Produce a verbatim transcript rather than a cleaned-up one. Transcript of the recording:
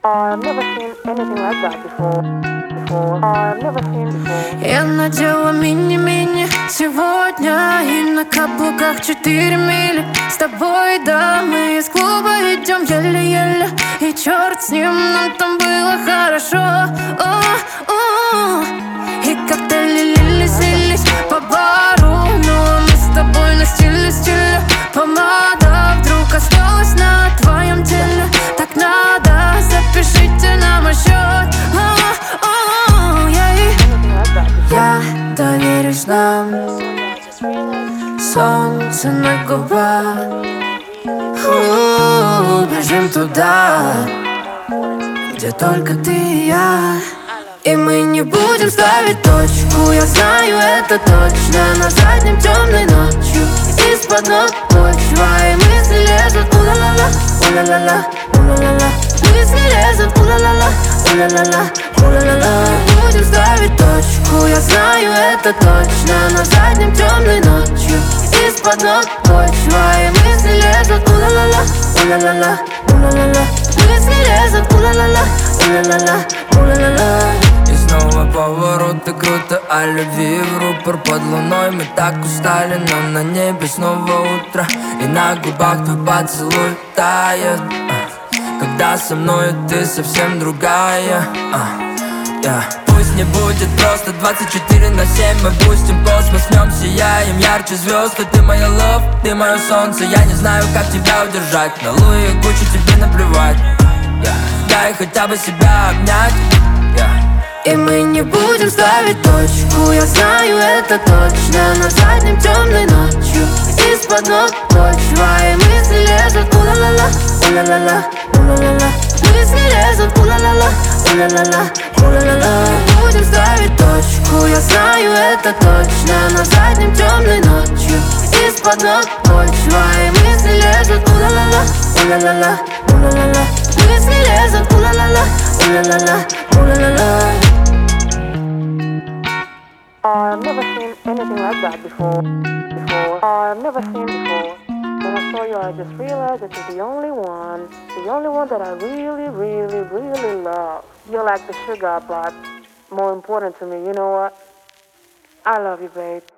I've never seen anything like that before. Before. I've never seen before. Я надела мини-мини сегодня и на каблуках четыре мили. С тобой, да, мы из клуба идем еле-еле. И черт с ним, нам там было хорошо. О-о-о. И коктейли лились, лились по бару. Но мы с тобой на стиле, стиле. Помада вдруг осталась на твоем теле. Так надо, запишите на мой счет. О-о-о. Я доверюсь нам, солнце на губах. У-у-у, бежим туда, где только ты и я. И мы не будем ставить точку, я знаю это точно. На заднем темной ночью из-под ног почва. И мысли лезут, у-ла-ла-ла, у-ла-ла-ла, у-ла-ла-ла. Мысли лезут, у-ла-ла-ла, у-ла-ла-ла, у-ла-ла-ла. Будем ставить точку, я знаю это точно. На заднем темной ночью из-под ног почва. И мысли лезут, у-ла-ла-ла, у-ла-ла-ла, у-ла-ла-ла. Мысли лезут, у-ла-ла-ла, у-ла-ла-ла, у-ла-ла-ла. И снова повороты круто о любви в рупор под луной. Мы так устали, но на небе снова утро. И на губах твой поцелуй тает, когда со мной ты совсем другая. Yeah. Пусть не будет просто двадцать четыре на семь. Мы пустим космос, в нем сияем ярче звезд. И ты моя love, ты мое солнце. Я не знаю, как тебя удержать. На луи и кучу тебе наплевать. Yeah. Дай хотя бы себя обнять. Yeah. И мы не будем ставить точку, я знаю это точно. На заднем темной ночью из-под ног почва. И мысли лезут, у-ла-ла-ла, у-ла-ла-ла, у-ла-ла-ла. Мысли лезут, у-ла-ла-ла, у-ла-ла-ла, у-ла-ла-ла. Будем ставить точку, я знаю это точно. На заднем темной ночью из-под ног почва. И мысли лезут, у-ла-ла-ла, у-ла-ла-ла, у-ла-ла-ла. Мысли лезут, у-ла-ла-ла, у-ла-ла-ла, у-ла-ла-ла. I've never seen anything like that before. Before. I've never seen before. When I saw you, I just realized that you're the only one, the only one that I really, really, really love. You're like the sugar, but more important to me. You know what? I love you, babe.